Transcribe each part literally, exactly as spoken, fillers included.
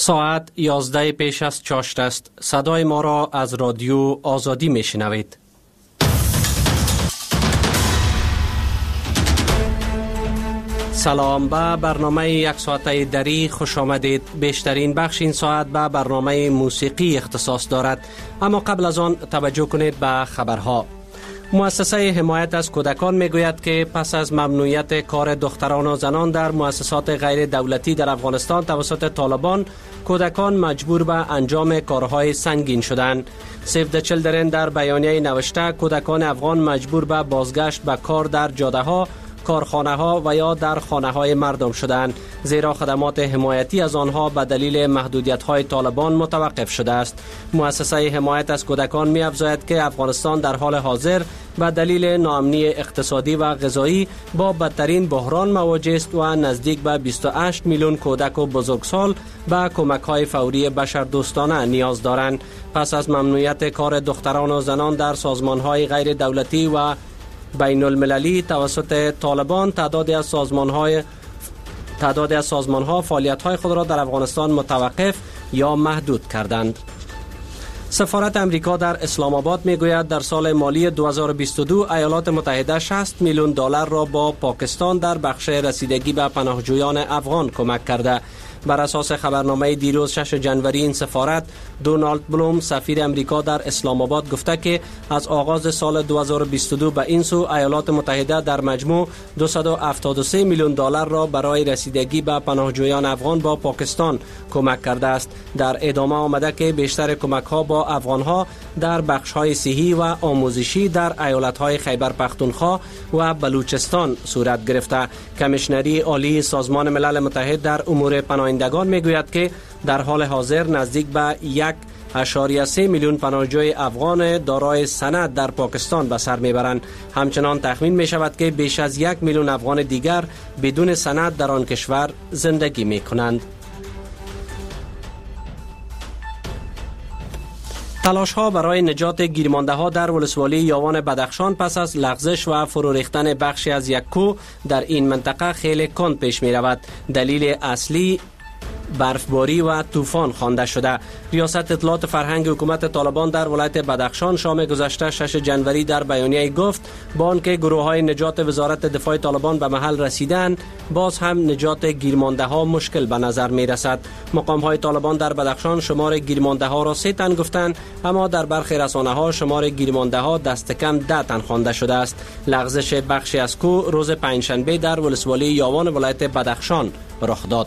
ساعت یازده پیش از چاشت است. صدای ما را از رادیو آزادی می شنوید. سلام، به برنامه یک ساعته دری خوش آمدید. بیشترین بخش این ساعت به برنامه موسیقی اختصاص دارد، اما قبل از آن توجه کنید به خبرها. مؤسسه حمایت از کودکان میگوید که پس از ممنوعیت کار دختران و زنان در مؤسسات غیر دولتی در افغانستان توسط طالبان، کودکان مجبور به انجام کارهای سنگین شدند. سیو د چیلدرن در بیانیه نوشته کودکان افغان مجبور به بازگشت به کار در جاده ها، کارخانه ها و یا در خانه های مردم شدند، زیرا خدمات حمایتی از آنها به دلیل محدودیت های طالبان متوقف شده است. مؤسسه حمایت از کودکان می افزاید که افغانستان در حال حاضر به دلیل ناامنی اقتصادی و غذایی با بدترین بحران مواجه است و نزدیک به بیست و هشت میلیون کودک و بزرگسال به کمک های فوری بشردوستانه نیاز دارند. پس از ممنوعیت کار دختران و زنان در سازمان های غیر دولتی و بین المللی توسط طالبان، تعدادی از سازمان های تعدادی از سازمان ها فعالیت های خود را در افغانستان متوقف یا محدود کردند. سفارت امریکا در اسلام آباد میگوید در سال مالی دو هزار و بیست و دو ایالات متحده شصت میلیون دلار را با پاکستان در بخش رسیدگی به پناهجویان افغان کمک کرده. بر اساس خبرنامه دیروز شش جنوری این سفارت، دونالد بلوم سفیر امریکا در اسلام آباد گفته که از آغاز سال دو هزار و بیست و دو به این سو ایالات متحده در مجموع دویست و هفتاد و سه میلیون دلار را برای رسیدگی به پناهجویان افغان با پاکستان کمک کرده است. در ادامه آمده که بیشتر کمک ها با افغان ها در بخش های صحی و آموزشی در ایالت های خیبر پختونخوا و بلوچستان صورت گرفته. کمیشنری عالی سازمان ملل متحد در امور پناهندگان میگوید که در حال حاضر نزدیک به یک اشاریه سه میلیون پناهجوی افغان دارای سند در پاکستان به سر میبرند. همچنان تخمین می شود که بیش از یک میلیون افغان دیگر بدون سند در آن کشور زندگی می کنند. تلاش ها برای نجات گیرمانده ها در ولسوالی یاوان بدخشان پس از لغزش و فرو ریختن بخشی از یک کوه در این منطقه خیلی کند پیش می رود. دلیل اصلی برفباری و طوفان خوانده شده. ریاست اطلاعات فرهنگ حکومت طالبان در ولایت بدخشان شام گذشته شش جنوری در بیانیه گفت با آنکه گروه های نجات وزارت دفاع طالبان به محل رسیدند، باز هم نجات گیرمانده ها مشکل به نظر می رسد. مقام های طالبان در بدخشان شمار گیرمانده ها را سه تن گفتند، اما در برخی رسانه ها شمار گیرمانده ها دست کم ده تن خوانده شده است. لغزش بخشی از کوه روز پنجشنبه در ولسوالی یاوان ولایت بدخشان رخ داد.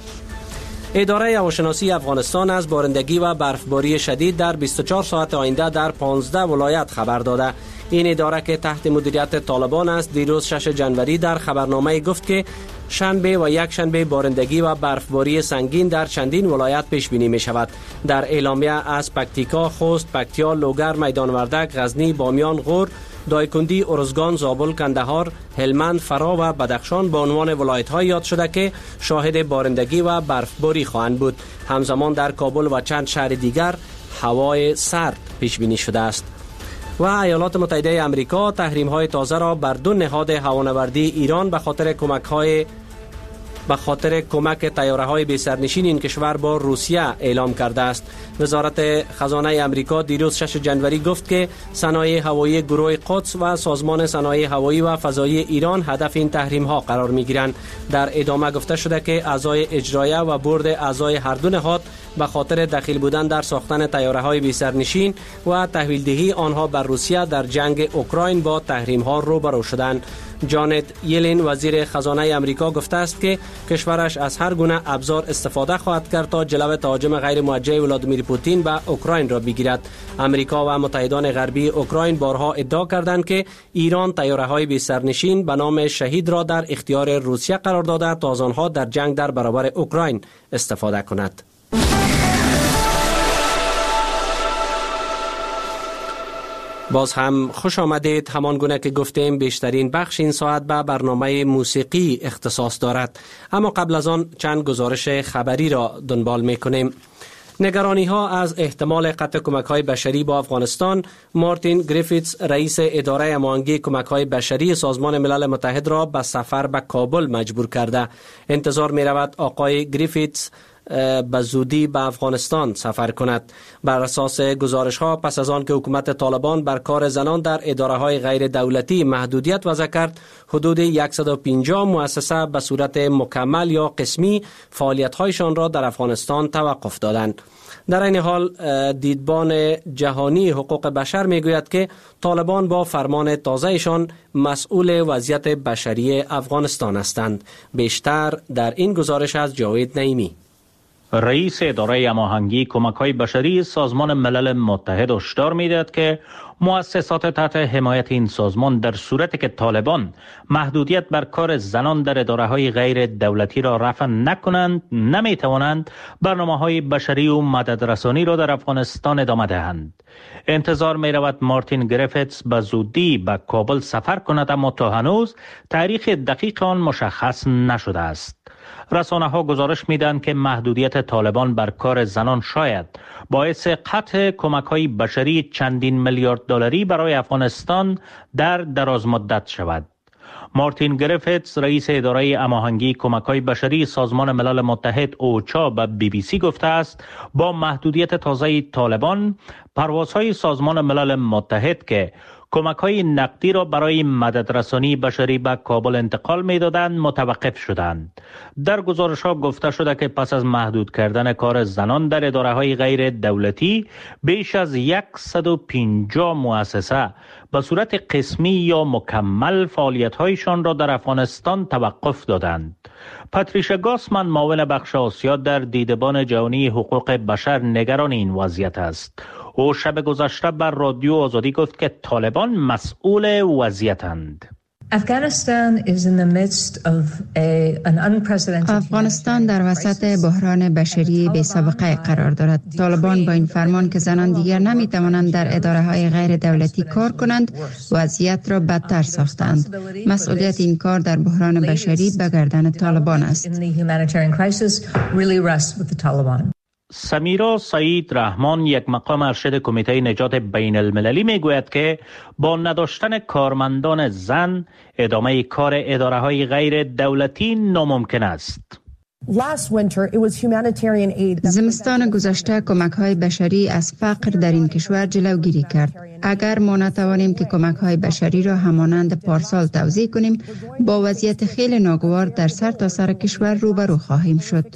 اداره هواشناسی افغانستان از بارندگی و برفباری شدید در بیست و چهار ساعت آینده در پانزده ولایت خبر داده. این اداره که تحت مدیریت طالبان است دیروز شش جنوری در خبرنامه گفت که شنبه و یک شنبه بارندگی و برفباری سنگین در چندین ولایت پیش بینی می شود. در اعلامیه از پکتیکا، خوست، پکتیا، لوگر، میدان وردک، غزنی، بامیان، غور، دایکندی، ارزگان، زابل، کندهار، هلمند، فرا و بدخشان به عنوان ولایت‌های یاد شده که شاهد بارندگی و برفباری خواهند بود. همزمان در کابل و چند شهر دیگر هوای سرد پیش بینی شده است. و ایالات متحده آمریکا تحریم‌های تازه را بر دو نهاد هوانوردی ایران به خاطر کمک‌های به خاطر کمک طیاره‌های بی سرنشین این کشور با روسیه اعلام کرده است. وزارت خزانه آمریکا دیروز شش جنوری گفت که صنایع هوایی گروه قدس و سازمان صنایع هوایی و فضایی ایران هدف این تحریم‌ها قرار می‌گیرند. در ادامه گفته شده که اعضای اجرایه و بورد اعضای هر دو نهاد به خاطر دخیل بودن در ساختن طیاره‌های بی سرنشین و تحویل دهی آنها بر روسیه در جنگ اوکراین با تحریم‌ها روبرو شدند. جانت یلن وزیر خزانه آمریکا گفته است که کشورش از هر گونه ابزار استفاده خواهد کرد تا جلو تهاجم غیر موجه ولادیمیر پوتین به اوکراین را بگیرد. آمریکا و متحدان غربی اوکراین بارها ادعا کردند که ایران طیاره‌های بی سرنشین به نام شهید را در اختیار روسیه قرار داده تا از آنها در جنگ در برابر اوکراین استفاده کند. باز هم خوش آمدید. همان گونه که گفتیم بیشترین بخش این ساعت به برنامه موسیقی اختصاص دارد، اما قبل از آن چند گزارش خبری را دنبال می کنیم. نگرانی ها از احتمال قطع کمک های بشری با افغانستان، مارتین گریفیتس رئیس اداره هماهنگی کمک های بشری سازمان ملل متحد را به سفر به کابل مجبور کرده. انتظار می رود آقای گریفیتس به زودی به افغانستان سفر کند. بر اساس گزارش ها پس از آن که حکومت طالبان بر کار زنان در اداره های غیر دولتی محدودیت وضع کرد، حدود صد و پنجاه مؤسسه به صورت مکمل یا قسمی فعالیت هایشان را در افغانستان توقف دادند. در این حال دیدبان جهانی حقوق بشر میگوید که طالبان با فرمان تازهشان مسئول وضعیت بشری افغانستان هستند. بیشتر در این گزارش از جاوید نعیمی. رئیس اداره هماهنگی کمک‌های بشری سازمان ملل متحد هشدار می‌دهد که مؤسسات تحت حمایت این سازمان در صورتی که طالبان محدودیت بر کار زنان در اداره‌های غیر دولتی را رفع نکنند، نمی‌توانند برنامه‌های بشری و مددرسانی را در افغانستان ادامه دهند. انتظار می‌رود مارتین گریفتس به زودی به کابل سفر کند، اما تا هنوز تاریخ دقیق آن مشخص نشده است. رسانه ها گزارش میدن که محدودیت طالبان بر کار زنان شاید باعث قطع کمک های بشری چندین میلیارد دلاری برای افغانستان در دراز مدت شود. مارتین گریفتس رئیس اداره هماهنگی کمک‌های بشری سازمان ملل متحد اوچا به بی بی سی گفته است با محدودیت تازه طالبان پروازهای سازمان ملل متحد که کمک‌های نقدی را برای مددرسانی بشری به کابل انتقال می‌دادند متوقف شدند. در گزارش‌ها گفته شده که پس از محدود کردن کار زنان در اداره‌های غیر دولتی بیش از صد و پنجاه مؤسسه به صورت قسمی یا مکمل فعالیت‌هایشان را در افغانستان توقف دادند. پاتریشا گاسمن معاون بخش آسیا در دیدبان جهانی حقوق بشر نگران این وضعیت است. او شب گذشته بر رادیو آزادی گفت که طالبان مسئول وضعیتند. افغانستان در وسط بحران بشری بی سابقه قرار دارد. طالبان با این فرمان که زنان دیگر نمی توانند در اداره های غیر دولتی کار کنند، وضعیت را بدتر ساختند. مسئولیت این کار در بحران بشری به گردن طالبان است. سمیرا سعید رحمان، یک مقام ارشد کمیته نجات بین المللی، می گوید که با نداشتن کارمندان زن ادامه کار اداره های غیر دولتی ناممکن است. زمستان گذشته کمک های بشری از فقر در این کشور جلوگیری کرد. اگر ما نتوانیم که کمک های بشری را همانند پارسال توزیع کنیم، با وضعیت خیلی ناگوار در سر تا سر کشور روبرو خواهیم شد.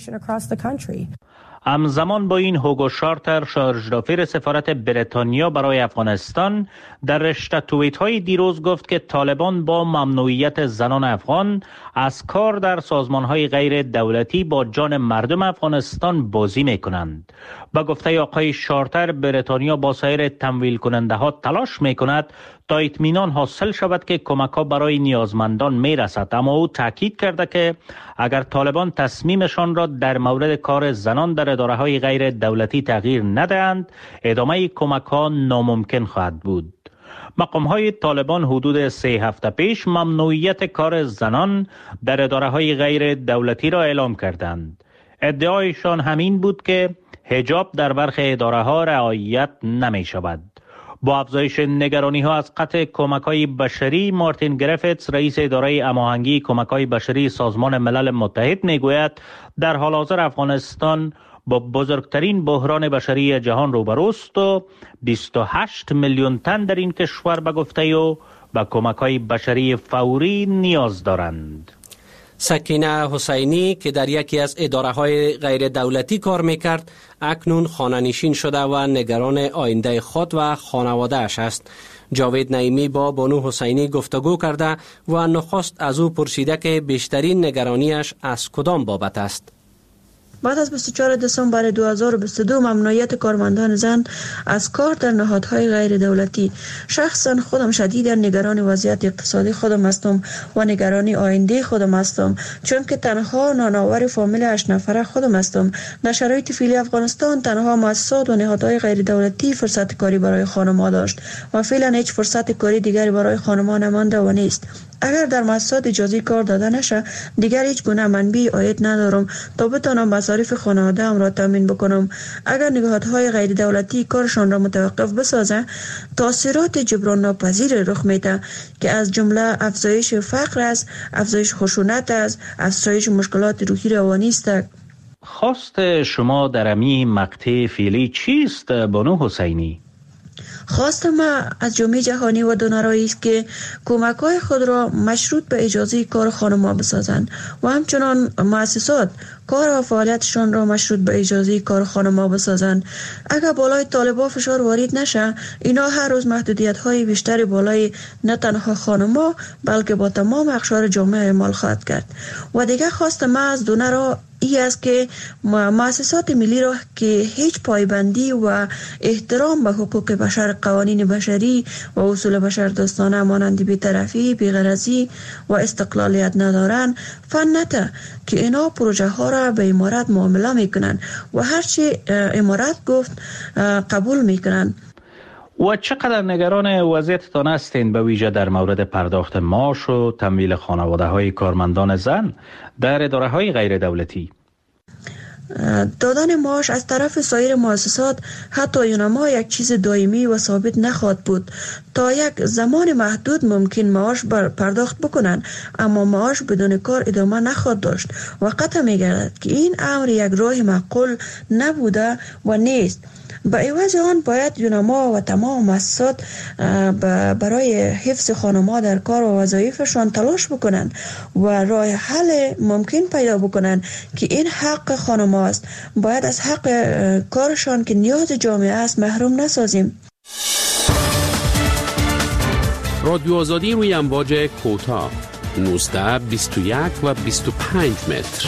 همزمان با این هوگو شارتر، شارژدافیر سفارت بریتانیا برای افغانستان، در رشته توییت های دیروز گفت که طالبان با ممنوعیت زنان افغان از کار در سازمان های غیر دولتی با جان مردم افغانستان بازی می کنند. با گفته آقای شارتر، بریتانیا با سایر تمویل کننده ها تلاش می کند تا اطمینان حاصل شود که کمک ها برای نیازمندان می رسد، اما او تاکید کرده که اگر طالبان تصمیمشان را در مورد کار زنان در اداره های غیر دولتی تغییر ندهند، ادامه کمک ها ناممکن خواهد بود. مقام های طالبان حدود سه هفته پیش ممنوعیت کار زنان در اداره های غیر دولتی را اعلام کردند. ادعایشان همین بود که حجاب در برخی اداره ها رعایت نمی شود. با افزایش نگرانی ها از قطع کمک های بشری، مارتین گریفتس رئیس اداره هماهنگی کمک های بشری سازمان ملل متحد می گوید در حال حاضر افغانستان با بزرگترین بحران بشری جهان روبروست و بیست و هشت میلیون تن در این کشور به گفته او به کمک های بشری فوری نیاز دارند. سکینه حسینی که در یکی از اداره های غیر دولتی کار میکرد، اکنون خانه نشین شده و نگران آینده خود و خانواده اش است. جاوید نعیمی با بانو حسینی گفتگو کرده و نخست از او پرسیده که بیشترین نگرانیش از کدام بابت است. بعد از بیست و چهارم دسامبر دو هزار و بیست و دو ممنوعیت کارمندان زن از کار در نهادهای غیر دولتی، شخصا خودم شدیدا نگران وضعیت اقتصادی خودم هستم و نگرانی آینده خودم هستم، چون که تنها نانآور فامیل هشت نفره خودم هستم. در شرایط فعلی افغانستان تنها مؤسسات و نهادهای غیر دولتی فرصت کاری برای خانم‌ها داشت و فعلا هیچ فرصت کاری دیگری برای خانم‌ها نمانده و نیست. اگر در مؤسسات اجازه کار داده نشه، دیگر هیچ گونه منبع عاید ندارم تا بتانم مصارف خانواده ام را تامین بکنم. اگر نهادهای غیر دولتی کارشان را متوقف بسازه، تاثیرات جبران ناپذیر رخ میده که از جمله افزایش فقر است، افزایش خشونت است، افزایش مشکلات روحی روانی است. خواست شما در امی مقطع فعلی چیست بانو حسینی؟ خواست ما از جامعه جهانی و دونرایی است که کمک‌های خود را مشروط به اجازه کار خانم‌ها بسازند و همچنان مؤسسات کار و فعالیتشان را مشروط به اجازه کار خانم‌ها بسازند. اگر بالای طالبان فشار وارد نشه، اینا هر روز محدودیت‌های بیشتری بالای نه تنها خانم‌ها بلکه با تمام اقشار جامعه اعمال خواهد کرد. و دیگه خواست ما از دونرها ای است که مؤسسات ملی را که هیچ پایبندی و احترام به حقوق بشر، قوانین بشری و اصول بشر دوستانه مانند بی‌طرفی، بی‌غرضی و استقلالیت ندارند فنته که اینا پروژه ها را به امارات معامله میکنن و هرچی امارات گفت قبول میکنن. و چقدر نگران وضعیتتان هستین به ویژه در مورد پرداخت معاش و تمویل خانواده های کارمندان زن در اداره های غیر دولتی؟ دادن معاش از طرف سایر مؤسسات حتی یونما یک چیز دائمی و ثابت نخواهد بود. تا یک زمان محدود ممکن معاش بر پرداخت بکنند، اما معاش بدون کار ادامه نخواهد داشت و قطع می‌گردد که این امر یک راه معقول نبوده و نیست. به عوض آن باید یونما و تمام مؤسسات برای حفظ خانم‌ها در کار و وظایفشان تلاش بکنند و راه حل ممکن پیدا بکنند که این حق خانم‌ها است. باید از حق کارشان که نیاز جامعه است محروم نسازیم. رادیو آزادی روی امواج کوتاه نوزده بیست و یک و بیست و پنج متر.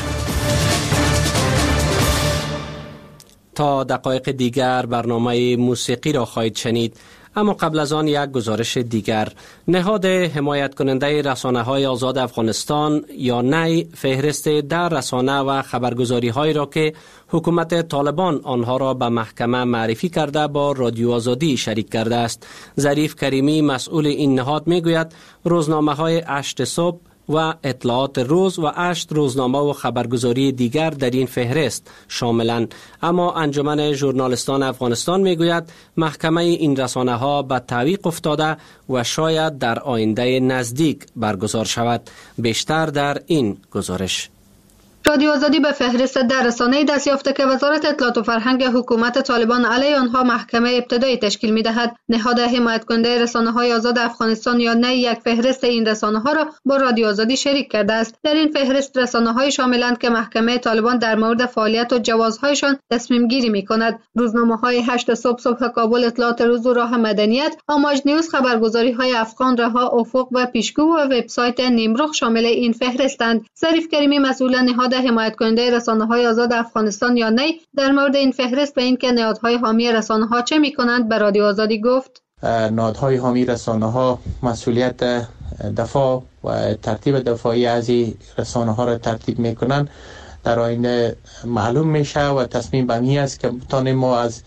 تا دقایق دیگر برنامه موسیقی را خواهید شنید، اما قبل از آن یک گزارش دیگر. نهاد حمایت کننده رسانه های آزاد افغانستان یا نی فهرست در رسانه و خبرگزاری هایی را که حکومت طالبان آنها را به محکمه معرفی کرده با رادیو آزادی شریک کرده است. ظریف کریمی مسئول این نهاد می گوید روزنامه های هشت صبح و اطلاعات روز و هشت روزنامه و خبرگزاری دیگر در این فهرست شاملند، اما انجمن ژورنالیستان افغانستان میگوید محکمه این رسانه ها به تعویق افتاده و شاید در آینده نزدیک برگزار شود. بیشتر در این گزارش. رادیو آزادی به فهرست در رسانه‌ای دست یافته که وزارت اطلاعات و فرهنگ حکومت طالبان علیه آنها محکمه ابتدایی تشکیل می‌دهد. نهاد حمایت کننده رسانه‌های آزاد افغانستان یا نی یک فهرست این رسانه‌ها را با رادیو آزادی شریک کرده است. در این فهرست رسانه‌های شاملند که محکمه طالبان در مورد فعالیت و جوازهایشان تصمیم گیری می‌کند. روزنامه‌های هشت صبح، صبح کابل، اطلاعات روز و راه مدنیت، آماج نیوز، خبرگزاری‌های افغان رها، افق و پیشگو و وبسایت نیمرخ شامل این فهرستند. ظریف کریمی مسئول نهاد حمایت کننده رسانه‌های آزاد افغانستان یا نی در مورد این فهرست به این که نهادهای حامی رسانه‌ها چه می‌کنند به رادیو آزادی گفت: نهادهای حامی رسانه‌ها مسئولیت دفاع و ترتیب دفاعی از این رسانه‌ها را ترتیب می‌کنند. در آینده معلوم میشه و تصمیم به این است که بتانیم ما از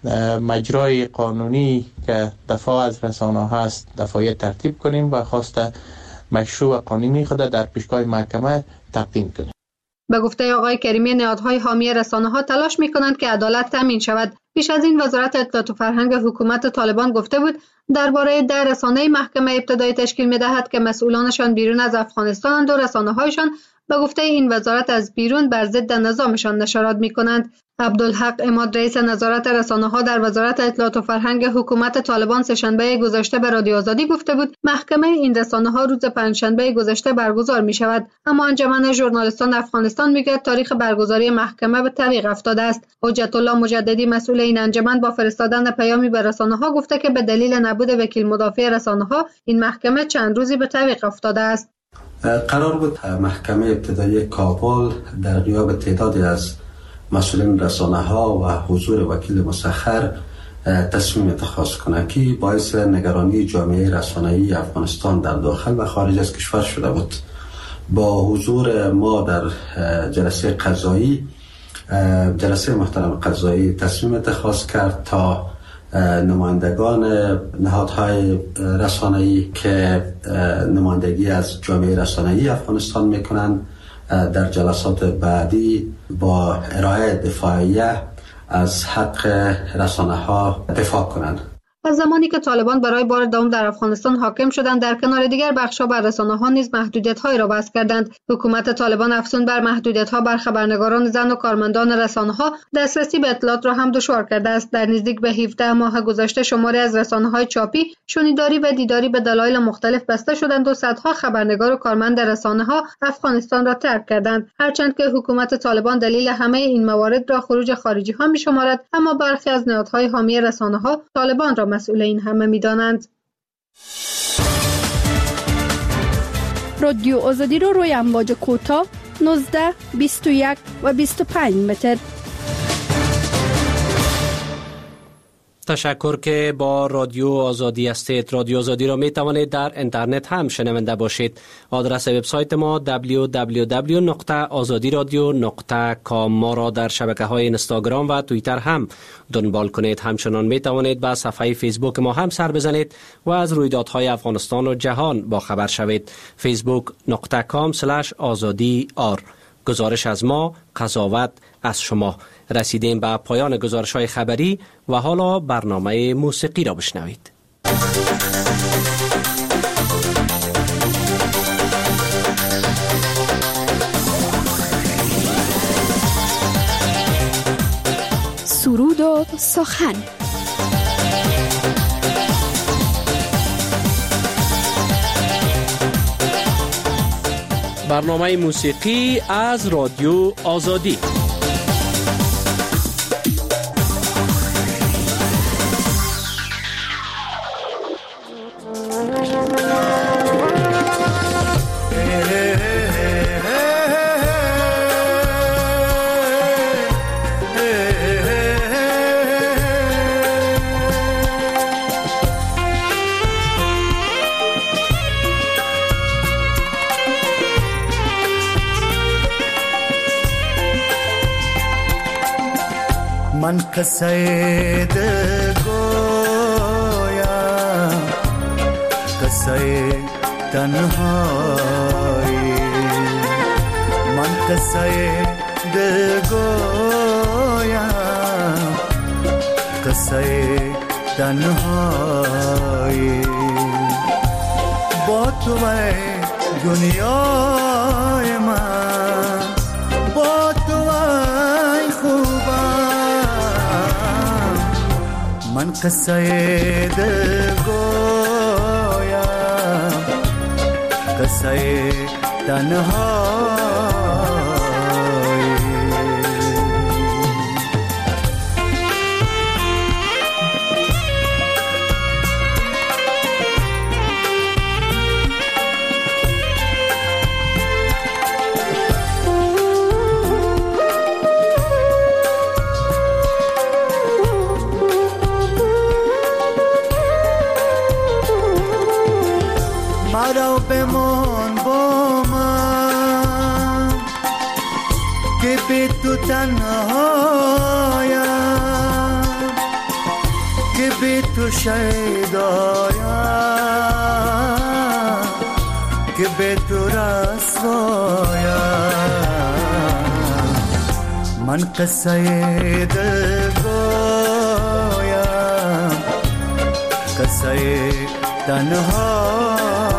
مجرای قانونی که دفاع از رسانه‌ها است دفاعی ترتیب کنیم و خواست مشروع قانونی خود در پیشگاه محکمه تقدیم کنیم. به گفته آقای کریمی نهادهای حامی رسانه‌ها تلاش می‌کنند که عدالت تامین شود. پیش از این وزارت اطلاعات و فرهنگ حکومت طالبان گفته بود درباره در رسانه محکمه ابتدایی تشکیل می‌دهد که مسئولانشان بیرون از افغانستان و رسانه‌هایشان به گفته این وزارت از بیرون بر ضد نظامشان نشرات می‌کنند. عبدالحق عماد رئیس نظارت رسانه‌ها در وزارت اطلاعات و فرهنگ حکومت طالبان سه‌شنبه گذشته به رادیو آزادی گفته بود محکمه این رسانه‌ها روز پنجشنبه گذشته برگزار می‌شود، اما انجمن ژورنالیستان افغانستان میگوید تاریخ برگزاری محکمه به تعویق افتاده است. حجت الله مجددی مسئول این انجمن با فرستادن پیامی به رسانه‌ها گفته که به دلیل نبود وکیل مدافع رسانه‌ها این محکمه چند روزی به تعویق افتاده است. قرار بود محکمه ابتدایی کابل در غیاب تعدادی از مسئولین رسانه‌ها و حضور وکیل مسخر تصمیم اتخاذ کنه که باعث نگرانی جامعه رسانه‌ای افغانستان در داخل و خارج از کشور شده بود. با حضور ما در جلسه قضایی جلسه محترم قضایی تصمیم اتخاذ کرد تا نمایندگان نهادهای رسانه‌ای که نمایندگی از جامعه رسانه‌ای افغانستان میکنند در جلسات بعدی با ارائه دفاعیه از حق رسانه‌ها دفاع کنند. از زمانی که طالبان برای بار دوم در افغانستان حاکم شدند، در کنار دیگر بخش‌ها بر رسانه‌ها نیز محدودیت‌هایی را وضع کردند. حکومت طالبان افزون بر محدودیت‌ها بر خبرنگاران زن و کارمندان رسانه‌ها دسترسی به اطلاعات را هم دشوار کرده است. در نزدیک به هفده ماه گذشته شماری از رسانه‌های چاپی، شنیداری و دیداری به دلایل مختلف بسته شدند و صدها خبرنگار و کارمند رسانه‌ها افغانستان را ترک کردند. هرچند که حکومت طالبان دلیل همه این موارد را خروج خارجی‌ها می‌شمارد، اما برخی از نهادهای حامی رسانه‌ها طالبان را مسئول این همه می‌دانند. رادیو آزادی رو روی امواج کوتاه نوزده، بیست و یک و بیست و پنج متر. تشکر که با رادیو آزادی هستید. رادیو آزادی را می توانید در اینترنت هم شنونده باشید. آدرس وبسایت ما دبلیو دبلیو دبلیو نقطه آزادی رادیو نقطه کام. ما را در شبکه‌های اینستاگرام و توییتر هم دنبال کنید. همچنان می توانید به صفحه فیسبوک ما هم سر بزنید و از رویدادهای افغانستان و جهان با خبر شوید. فیسبوک نقطه کام سلش آزادی آر. گزارش از ما، قضاوت از شما. رسیدیم به پایان گزارش‌های خبری و حالا برنامه موسیقی را بشنوید. سرود و سخن. برنامه موسیقی از رادیو آزادی. من قصه دگویم، قصه تنهایی. من قصه دگویم، قصه تنهایی. با تو ای دنیای من، با تو ای خوبم. من قصه دگویم، قصه تنهایی. مرا بمان با من که بی تو تنهایم، که بی تو شیدایم، که بی تو رسوایم. من قصه دگویم، قصه تنهایم.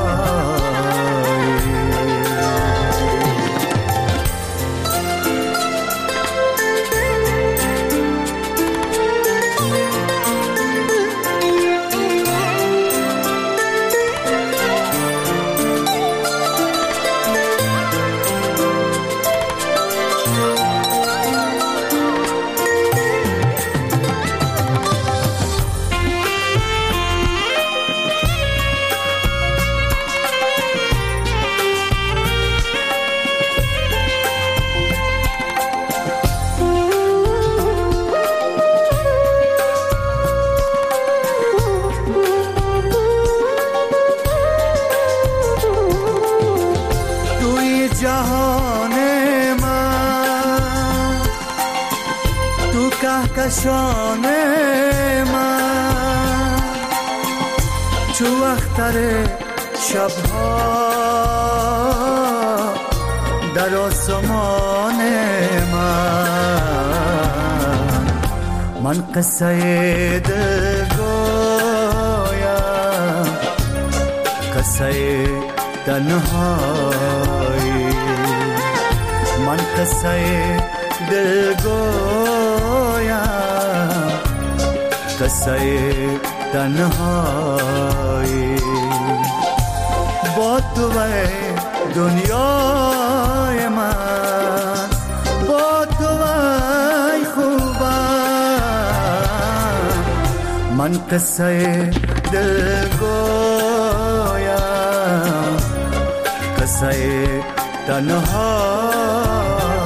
کهکشان من، چو اختر شبها در آسمان من. من قصه دگویم، قصه تنهایی، من قصه دلگویم، قصه تنهایی. با تو به دنیای من، با تو ای خوبم، من قصه دلگویم، قصه تنهایی.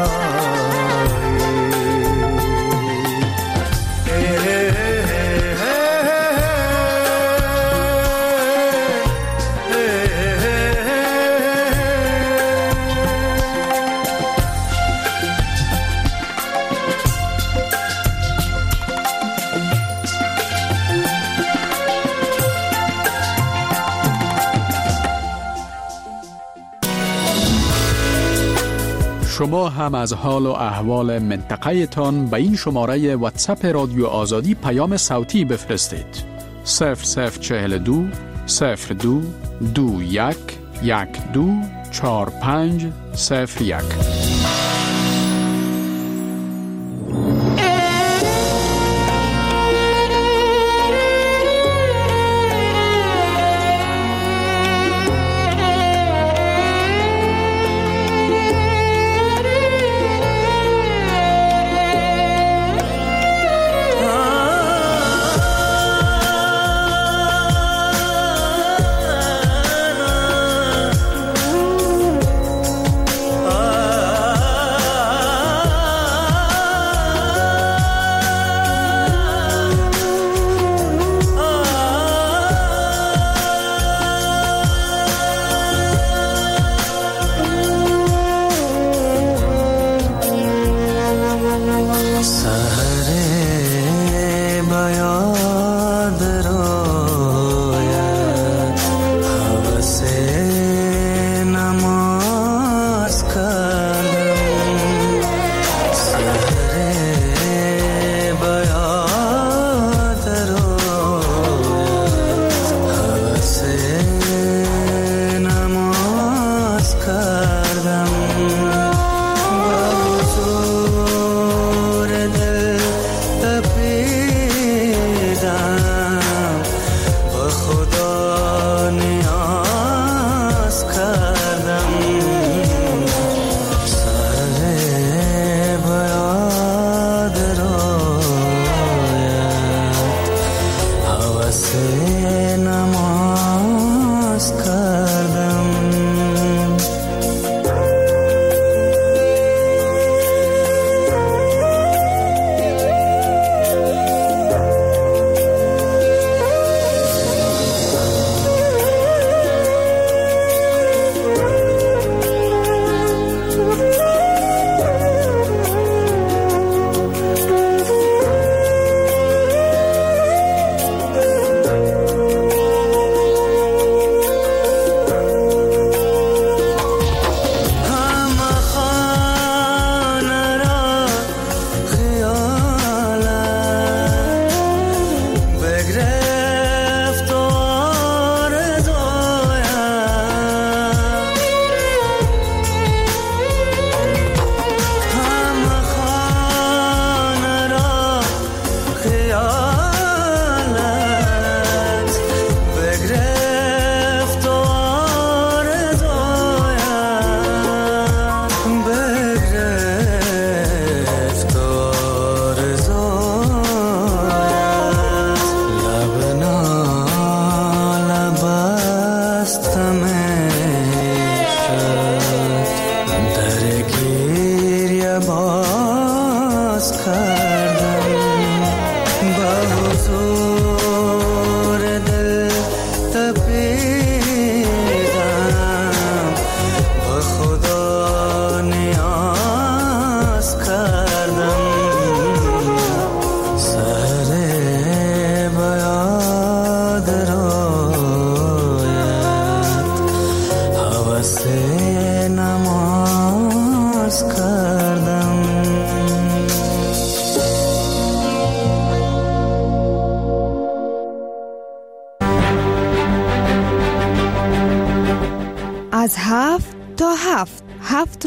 شما هم از حال و احوال منطقه تان به این شماره واتساپ رادیو آزادی پیام صوتی بفرستید. صفر صفر چهل دو صفر دو دو یک یک دو چار پنج صفر یک.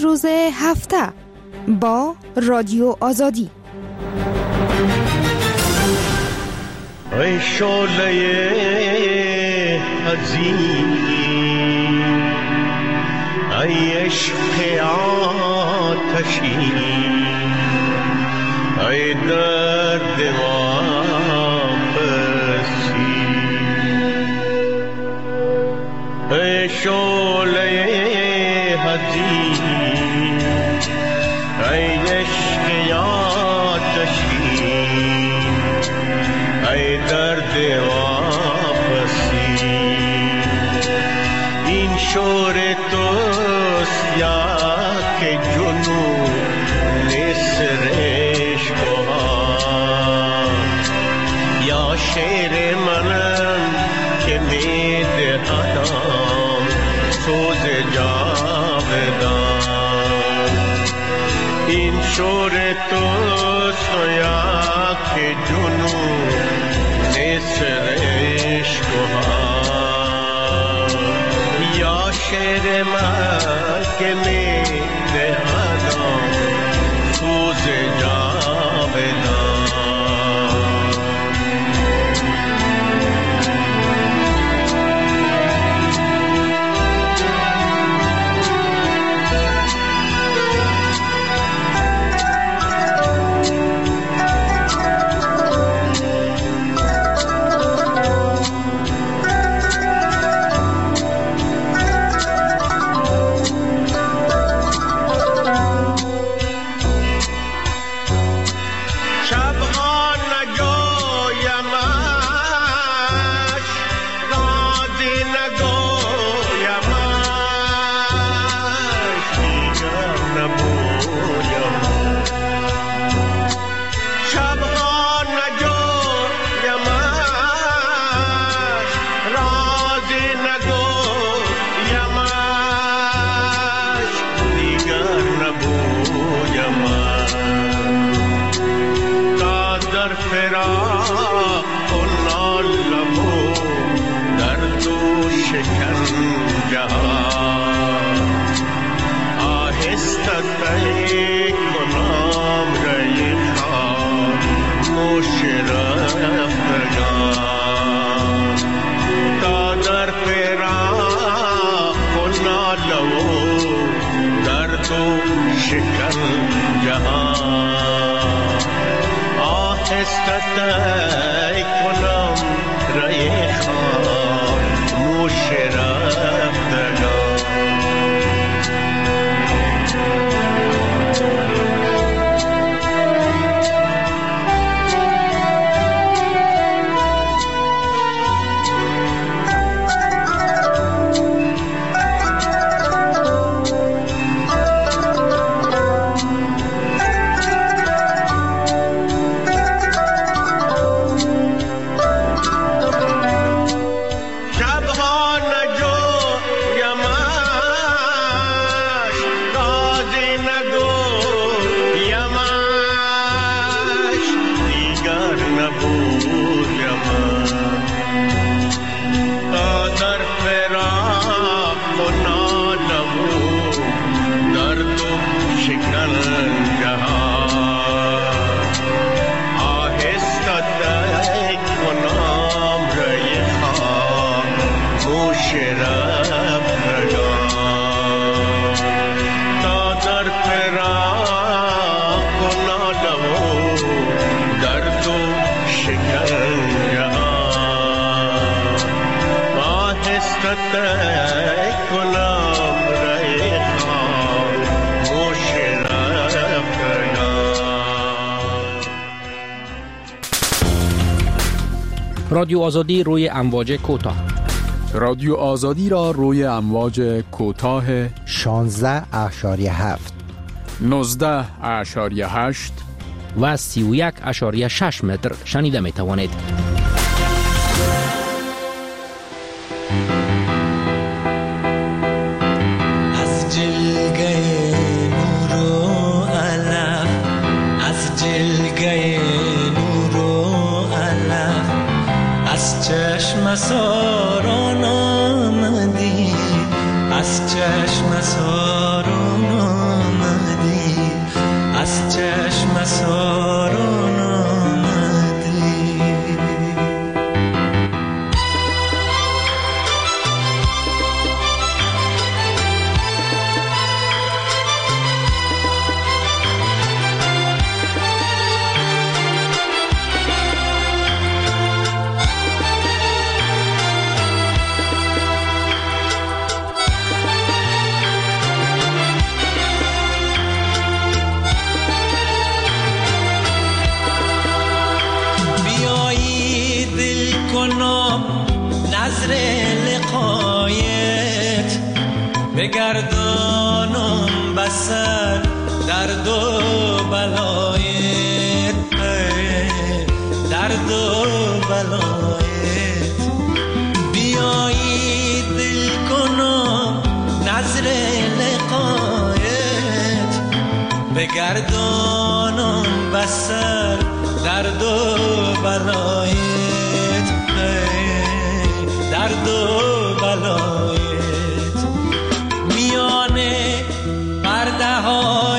روز هفته با رادیو آزادی. ای شعله عزیز، ای عشق آتشی، ای درد واپسی، ای شعله عزیز، ای عشق آتشی، ای درد واپسی. این شور توست یا که جنون نسرش بها، یا شعر منم که میده آدم سوز جاودان. این شور توست یا که جنون نسرش بها، یا شعر من که میده آدم سوز جاودان. رادیو آزادی روی امواج کوتاه. رادیو آزادی را روی امواج کوتاه شانزده اشاریه هفت، نوزده اشاریه هشت و سی و یک اشاریه شش متر شنیده می توانید. از جلگه نور و علف، از جلگه نور و علف، از چشم ساران آمدی، از چشم ساران آمدی. بگردانم بسر درد و بلایت، درد و بلایت. بیایی دل کنم نظر لقایت، بگردانم بسر درد و بلایت، درد و بلایت. میانه پرده های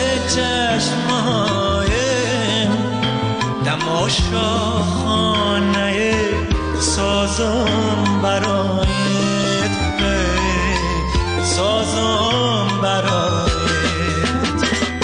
چشمایم تماشا خانه سازم برایت، سازم برایت.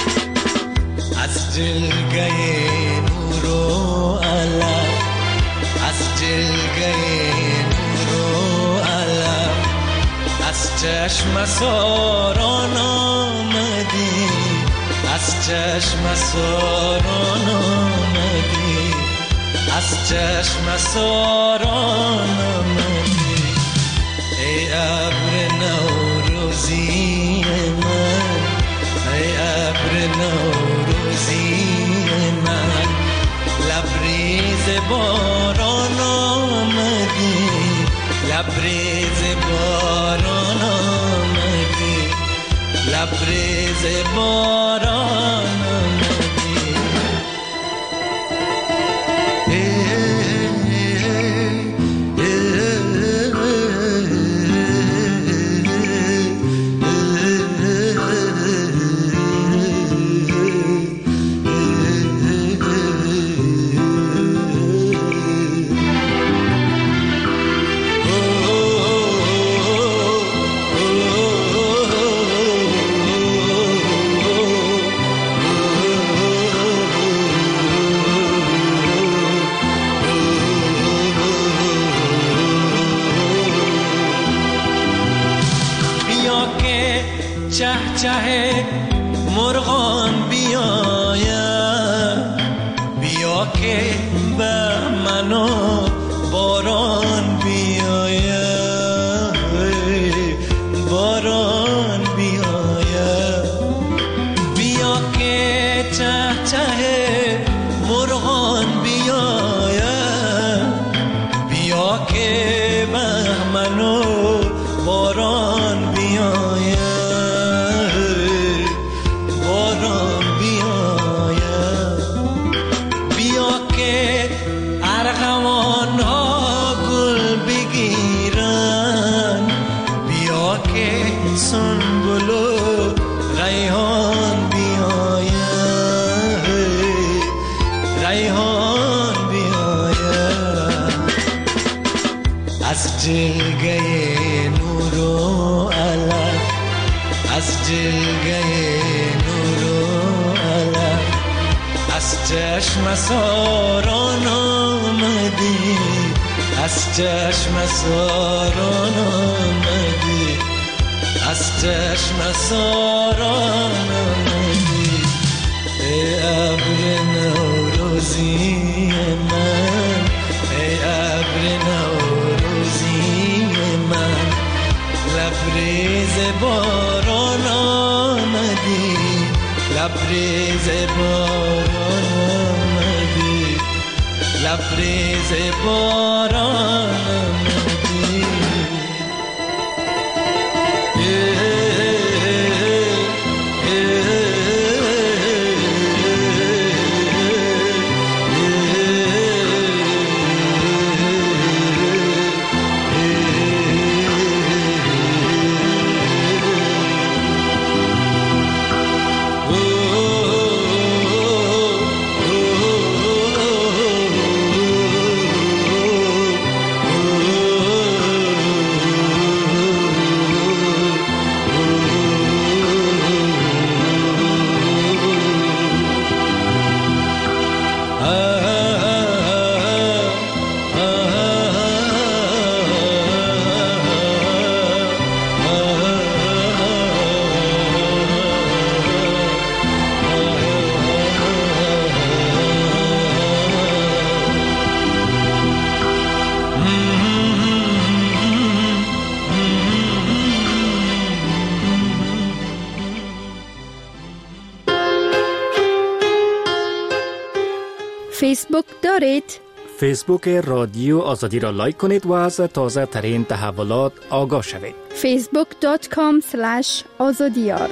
از جلگه نور و علم، از جلگه نور و علم، از چشم ساران آمدی، از چشم ساران آمدی، از چشم ساران آمدی. ای ابر نوروزی من، ای ابر نوروزی من، لبریز باران آمدی، لبریز باران آمدی، لبریز باران آمدی. چه چه مرغان بیایم، بیا که به منو باران بیایم، باران بیایم. بیا که چه چه مرغان بیایم، بیا که به منو باران بیایم، سنبل و ریحان بیاید، ریحان بیاید. از جلگه نور و علم، از جلگه نور و علم، از چشم ساران آمدی، از چشم ساران آمدی، از چشم ساران آمدی. ای ابر نوروزی من، ای ابر نوروزی من، لبریز باران آمدی، لبریز باران آمدی، لبریز باران آمدی. Oh فیسبوک دارید؟ فیسبوک رادیو آزادی را لایک کنید و از تازه ترین تحولات آگاه شوید. فیسبوک دات کام اسلش آزادیار.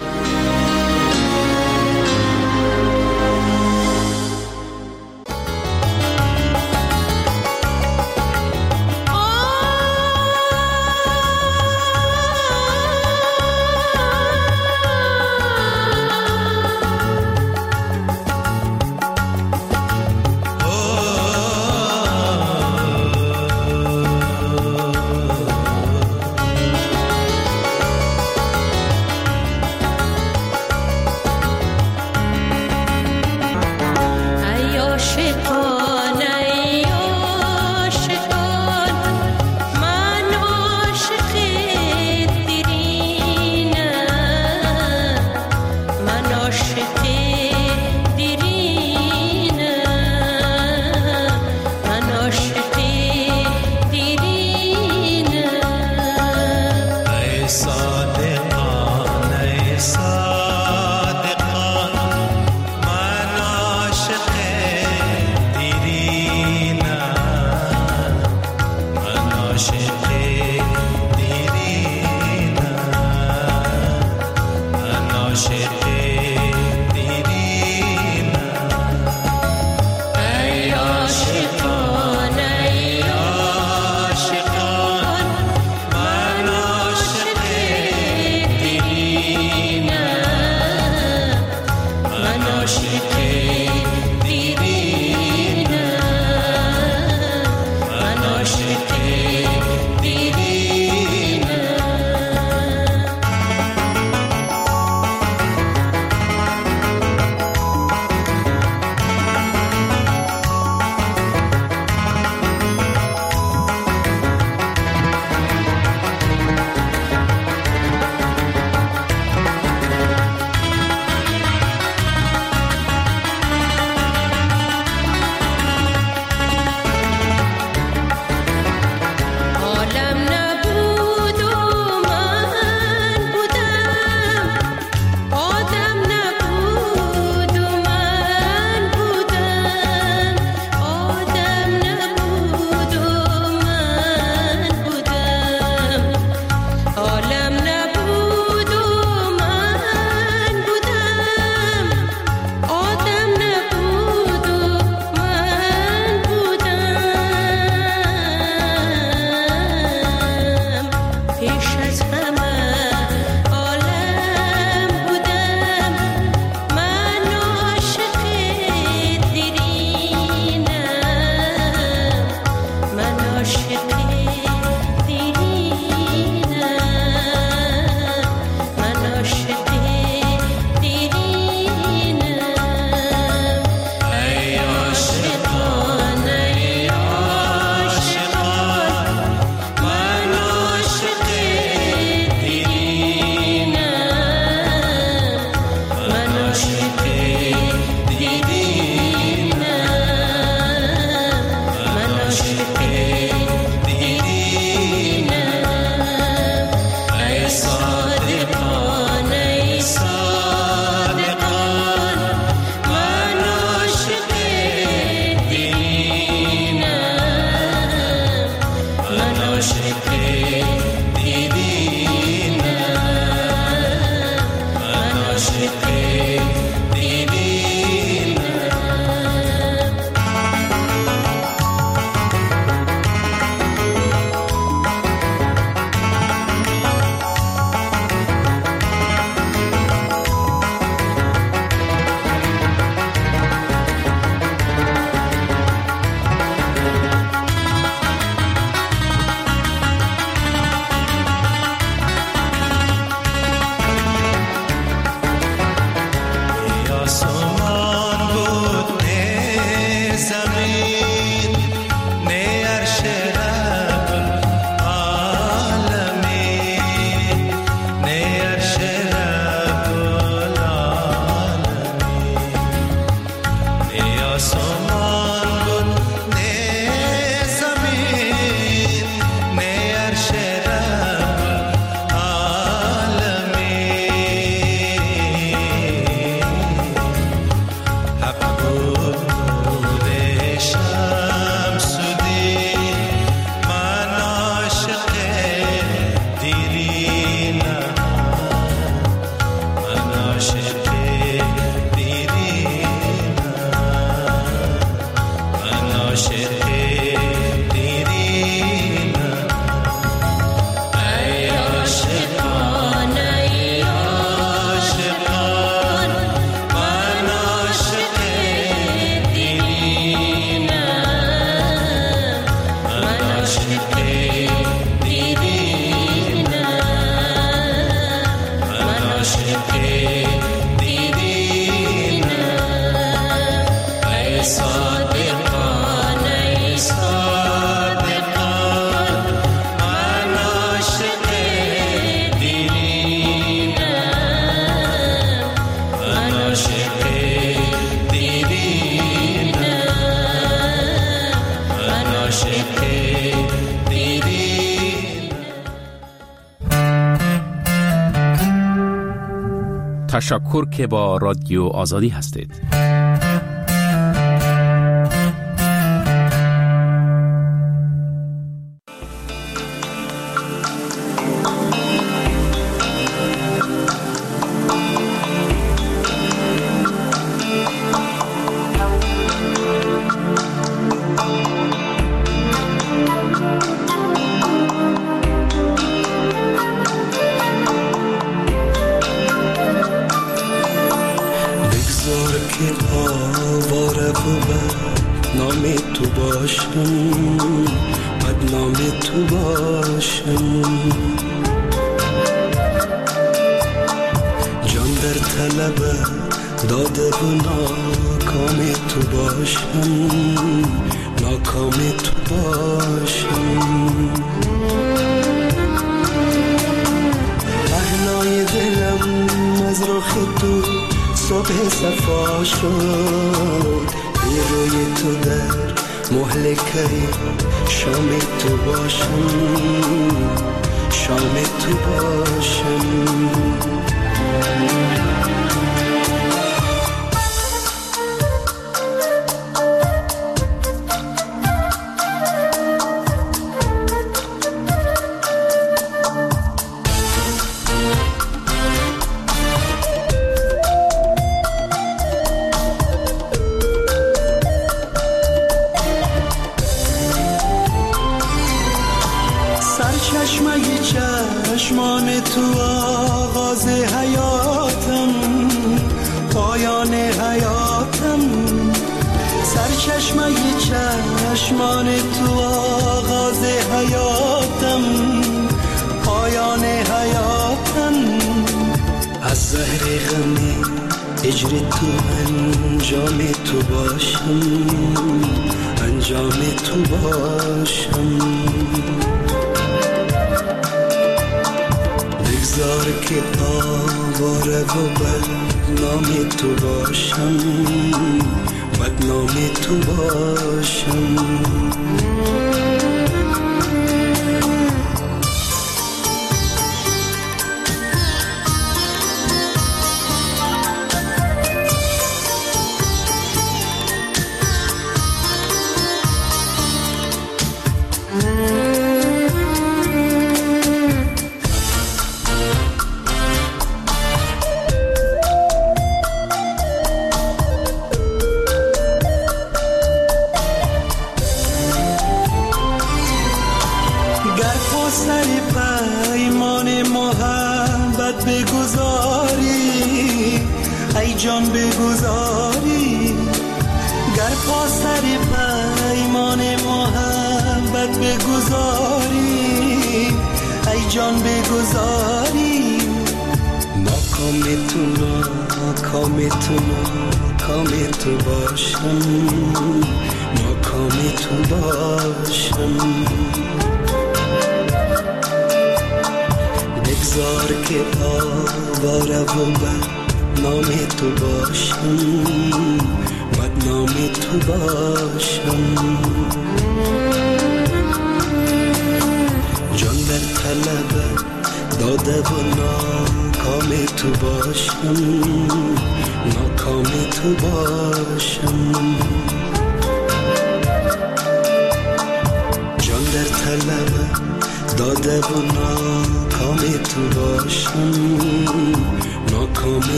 تشکر که با رادیو آزادی هستید.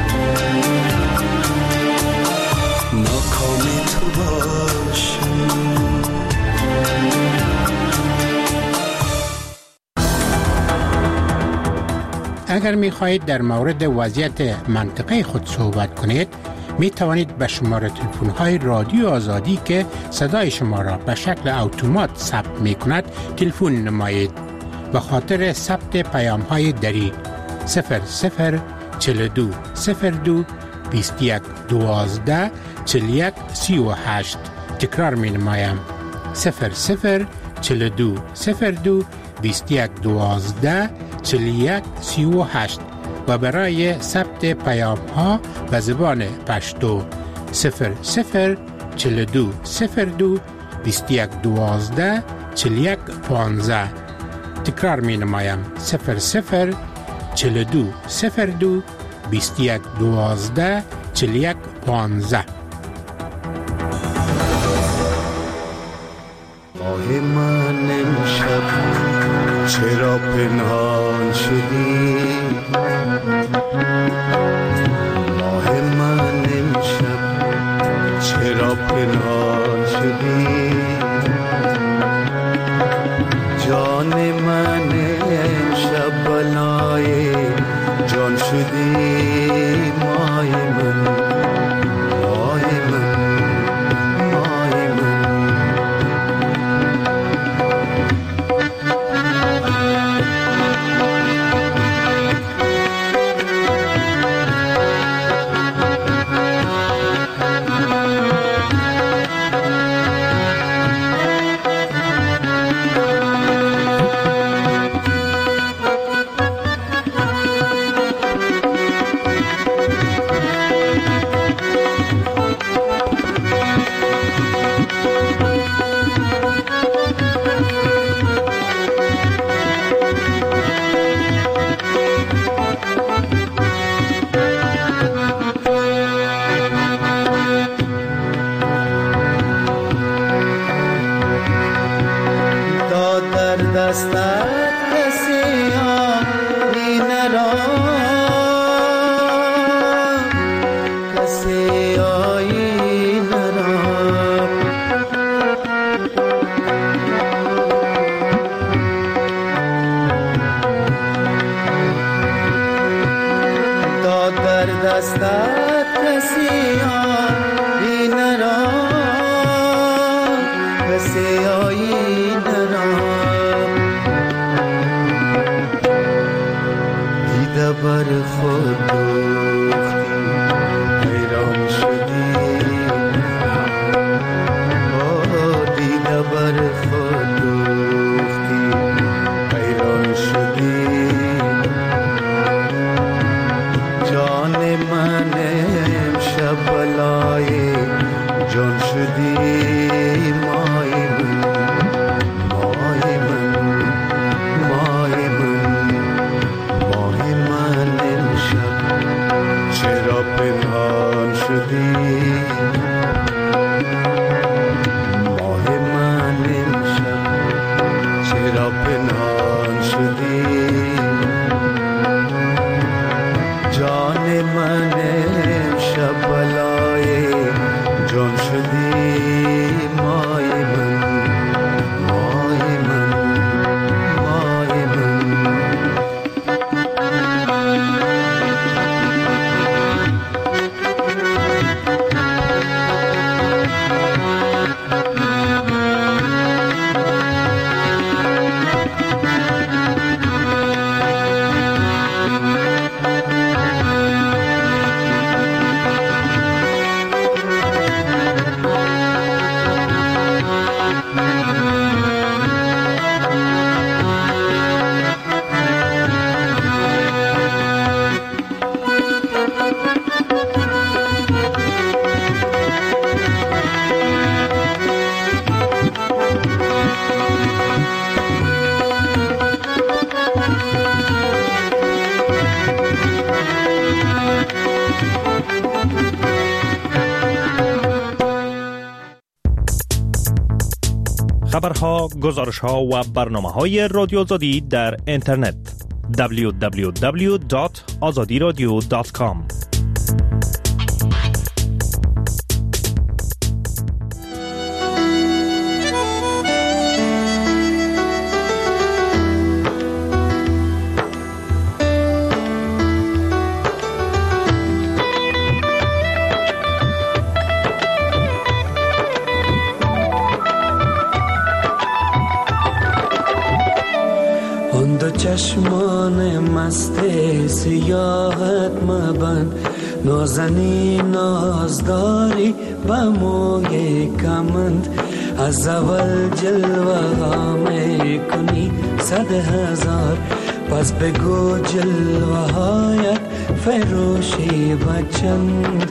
ناکام تو باشم. اگر می خواهید در مورد وضعیت منطقه خود صحبت کنید، می توانید به شماره تلفن های رادیو آزادی که صدای شما را به شکل اتومات ثبت می کند تلفن نمایید. به خاطر ثبت پیام های دری صفر صفر چهل و دو صفر دو بیست و یک دوازده چهل و یک سی و هشت. تکرار می نمایم صفر صفر چهل و دو صفر دو بیست و یک دوازده چهل و یک سی و هشت و برای ثبت پیام ها به زبان پشتو صفر صفر چهل و دو صفر دو بیست و یک دوازده چهل و یک پانزده. تکرار می نمایم صفر صفر چهل و دو صفر دو بیست و یک دوازده چهل و یک پانزده. ماه من امشب چرا پنهان شدی؟ ماه من امشب چرا پنهان شدی؟ جان من امشب بلای جان شدی. مای من مای من مای من خبرها، گزارش‌ها و برنامه‌های رادیو آزادی در اینترنت دبلیو دبلیو دبلیو دات آزادی رادیو دات کام. چشمان مست سیاحت مبند، نازنی نازداری به موی کمند. از اول جلوه ها می کنی صد هزار، پس بگو جلوه هایت فروشی بچند.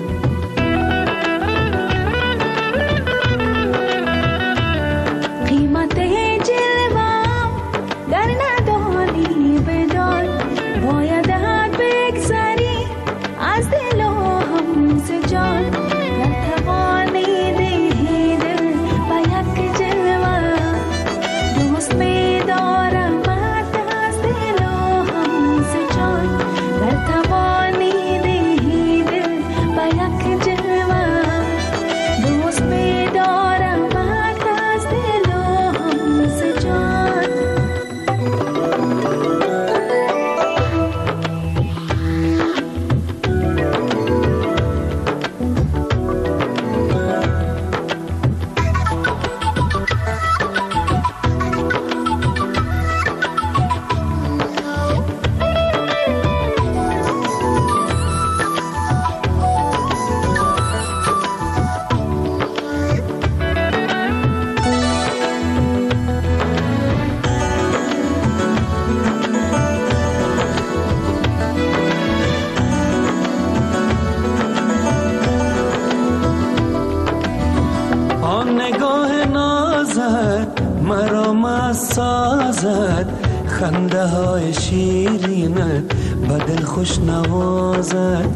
خنده های شیرینت به دل خوش نوازد،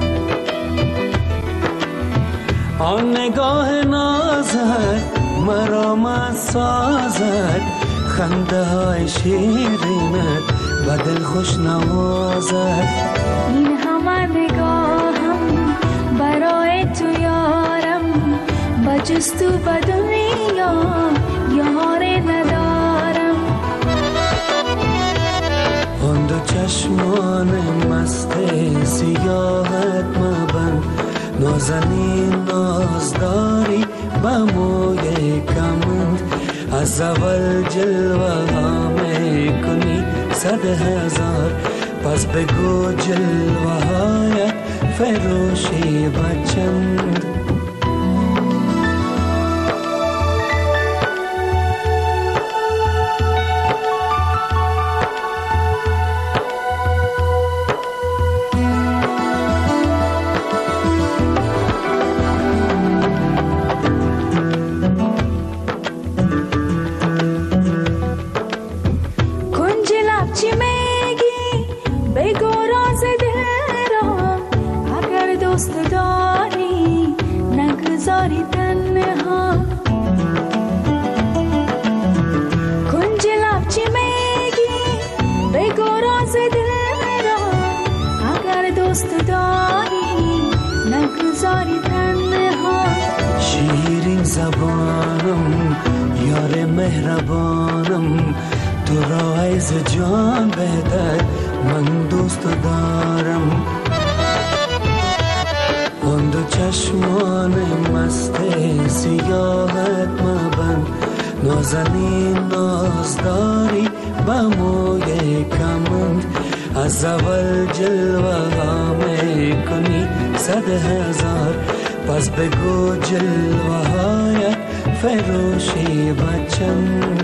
آن نگاه نازت مرا مست سازد. خنده های شیرینت به دل خوش نوازد. این همه نگاهم برای تو یارم، بجز تو به دنیا یاری ندارم. آن دو چشمان مست سیاحت مبند، نازنین نازداری به موی کمند. از اول جلوه ها می کنی صد هزار، پس بگو جلوه هایت فروشی بچند. شیرین زبانم یار مهربانم، تو را عز جان بهتر من دوست دارم. آن دو چشمان مست سیاحت مبند، نازنین نازداری به موی کمند. از اول جلوه ها می کنی صد هزار، پس بگو جلوه هایت فروشی بچند.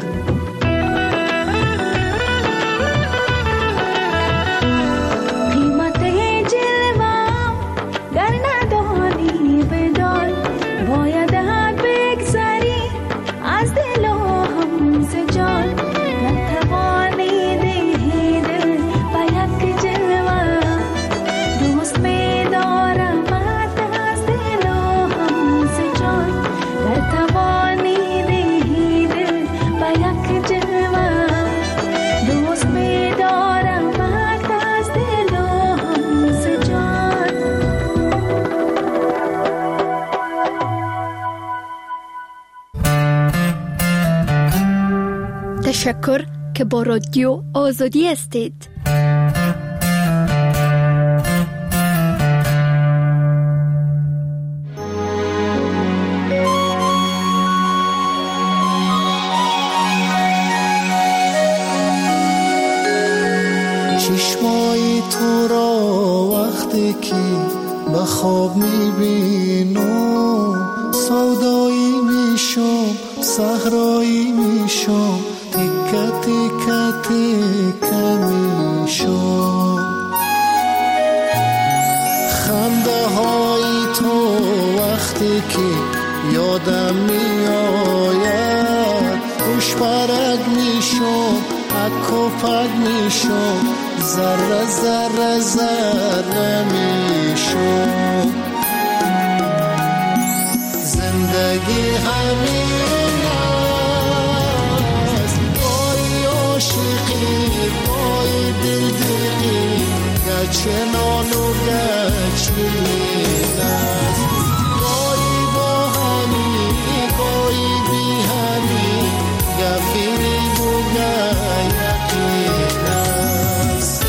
قیمت جلوه گر ندانی بدان، باید حد بگذری از دل و هم جان. نتوانی دهی دل به یک جلوه، دوست می دارم از دل و هم جان. نتوانی دهی دل به یک جلوه، دوست می دارم از دل و هم جان. تشکر که با رادیو آزادی هستید. چشمای تو را وقتی که به خواب میبینم سودایی میشم صحرایی میشم تکه تکه تکه میشم خنده های تو وقتی که یادم میآید خوش پرک میشم اکو پک میشم ذره ذره ذره میشم زندگی همین است بای عاشقی بای دلدلی گچنان و گچین است بایی با همی بایی بی همی گفیری بوگه یقین است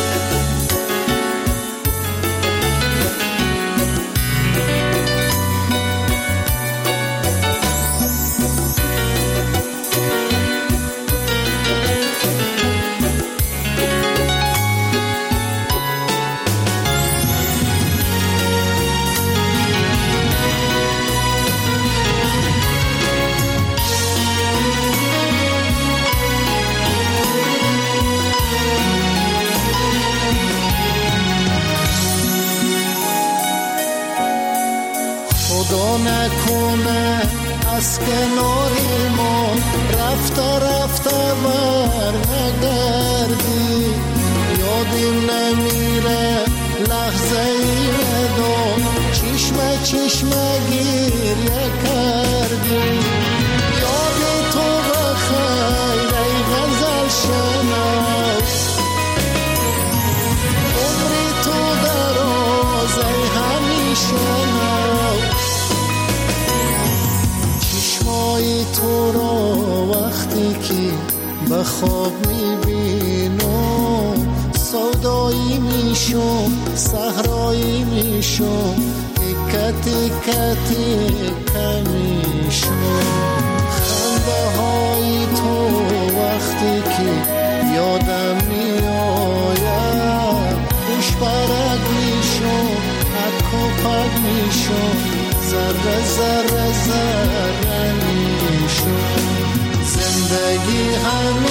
خدا نکنه از کنار ما رفته رفته بر نگردی یادم نمیره لحظه ای ندام چشمه چشمه گریه کردی یاد تو بخیر ای غزل شناس عمری تو دراز ای همیشه تو را وقتی که به خواب میبینم سودایی میشم صحرایی میشم تکه تکه تکه میشم خنده های تو وقتی که یادم میآید خوش پرک میشم اکو پک میشم ذره ذره ذره میشم زندگی همین